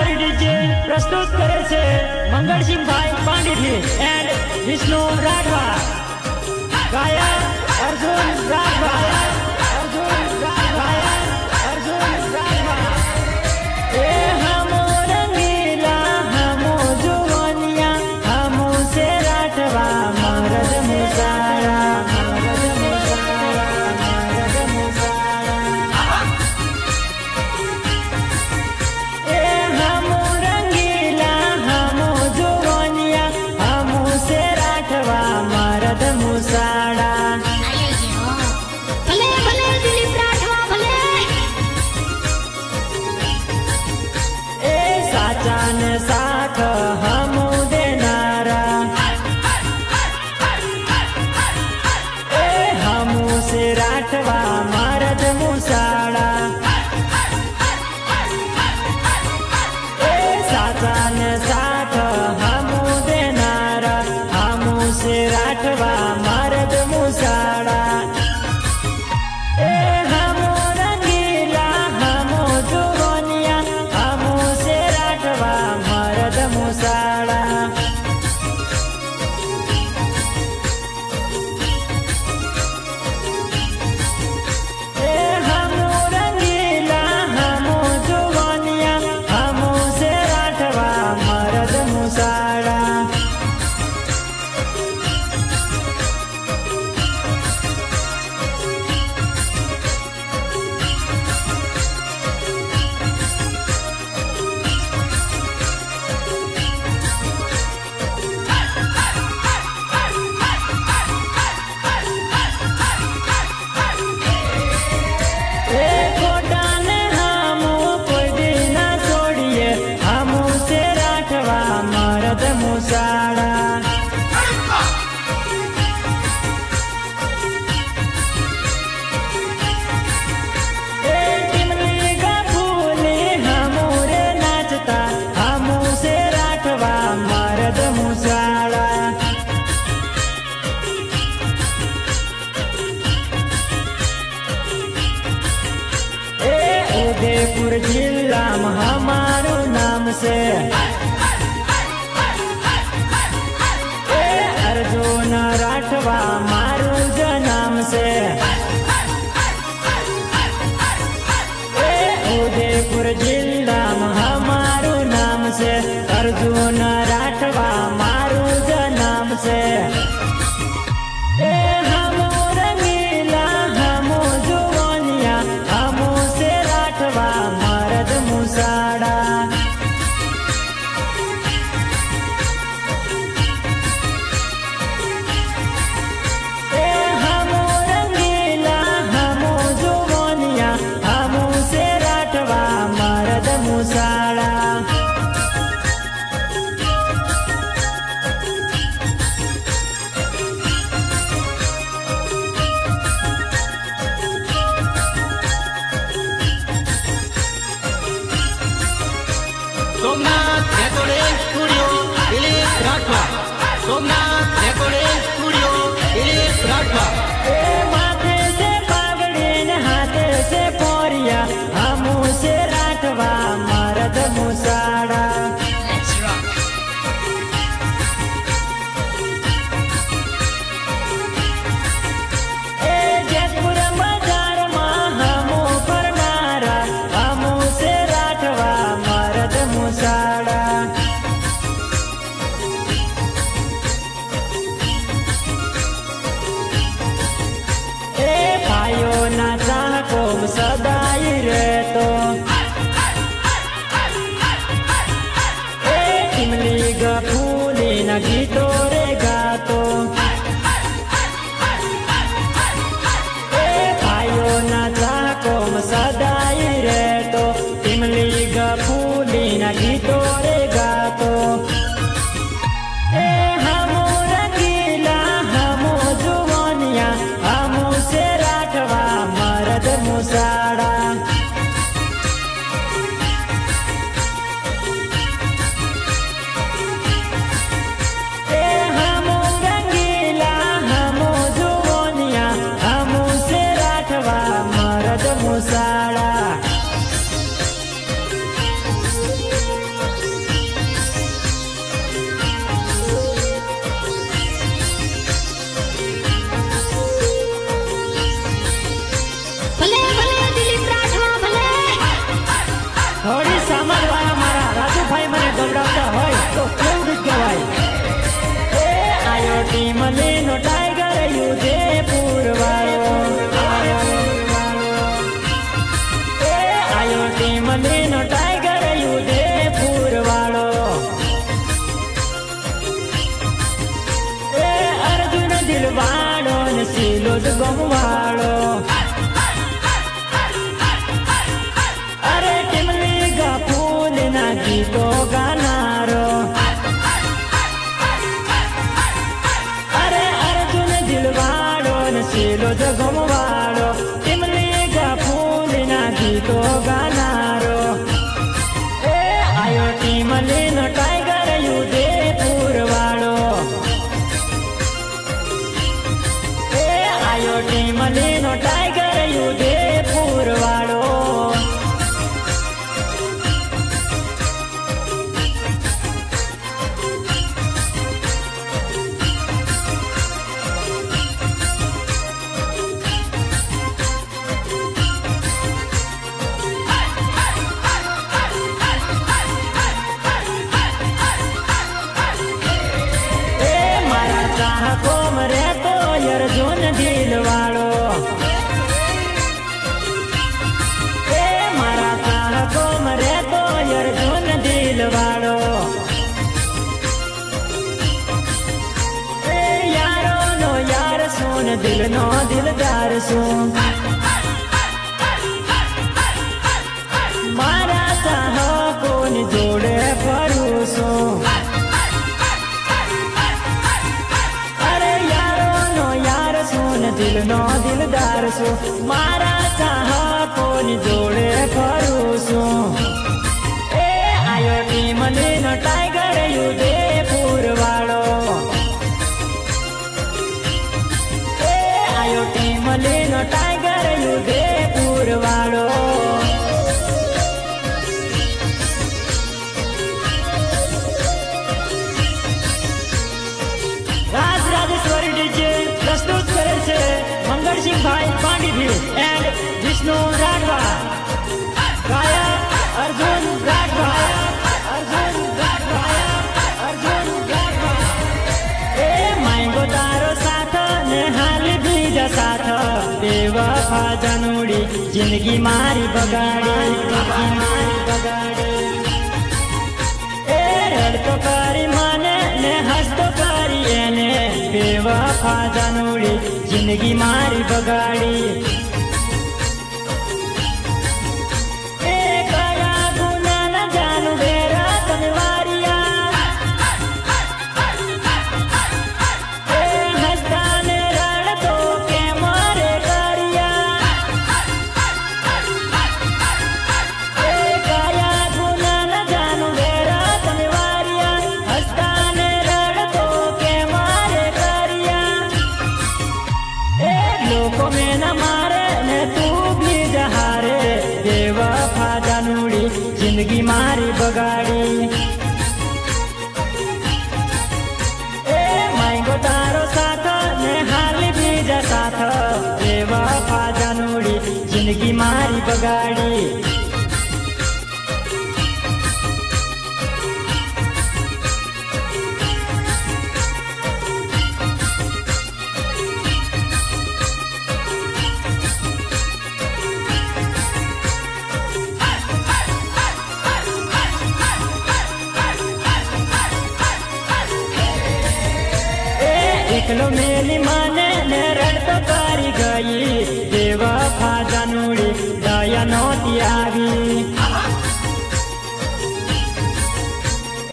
અમારી ડીજે પ્રસ્તુત કરે છે મંગળસિંહભાઈ પાંડેજી એન્ડ વિષ્ણુ રાઠવા ગાયક અર્જુન રાઠવા એ હમો રંગીલા હમો જુવનિયા હમો સે રાઠવા મરદ મુસાળા साथ हम देनारा ए हमू से राठवा मरद मुसाड़ा ए साचा ने साथ हमू देनारा हमू से राठवा मरद मुसाड़ा मुसाड़ा ए हमो रंगीला हमो जुवनिया हमो से राठवा मरद मुसाड़ा मरद मुसाड़ा फूले हमोरे नाचता हमू से राठवा मरद मुसाड़ा ए उदयपुर जिला में हमारो नाम से अर्जुन राठवा मारू जनाम से उदयपुर जिला में हमारू नाम से अर्जुन राठवा मारू जनाम से हमो रंगीला हमो जुवनिया हमो से राठवा मरद मुसाड़ा જ ગમવાળો. અરે ટીમલી ગા ફૂલના ગીતો ગાનારો. અરે અર્જુન દિલવાળો ને શીલો જ ગમવાળો. ટીમલી ગા ફૂલના ગીતો ગાનારો. એ આયો ટીમલીનો ટાઈગર ઉદયપુર વાળો. એ આયો ટીમલીનો ટાઈગર ઉદયપુર વાળો. અર્જુન દિલવાળો. એ મારા સાહકો મરે તો અર્જુન દિલવાળો. એ યારો નો યાર શું ને દિલનો દિલદાર શું. મારા સાહકો ની જોડે ફરું છું. દિલનો દિલદાર છું. મારા ચાહકોની જોડે ફરું છું. એ આયો ટીમલીનો ટાઈગર ઉદયપુર વાળો. એ આયો ટીમલીનો ટાઈગર ઉદયપુર વાળો. રાજરાજેશ્વરી ડીજે પ્રસ્તુત કરે છે મંગળસિંહભાઈ પાંડીભી એન્ડ વિષ્ણુ રાઠવા. ગાયક અર્જુન રાઠવા. અર્જુન રાઠવા. અર્જુન રાઠવા. એ માંગો તારો સાથ ને હાલી બીજા સાથ. બેવફા જાનુડી જિંદગી મારી બગાડી. મારી બગાડી. એ રડતો કરી મને ને હસતો કરી એને. બેવફા જાનુડી જિંદગી મારી બગાડી. એ કયા ગુનાના જાનું બેરા તમે વારિયા. એ હસતા ને રડતો કે મારે કર્યા. એ કયા ગુનાના જાનું બેરા તમે વારિયા. હસતા ને રડતો કે મારે કર્યા. એ લોકો મેં મારે ને તું બી જહારે. બેવફા જાનુડી જિંદગી મારી બગાડી. એ માંગો તારો સાથ ને હાલી બીજા સાથ. બેવફા જાનુડી જિંદગી મારી બગાડી. એકલો મેં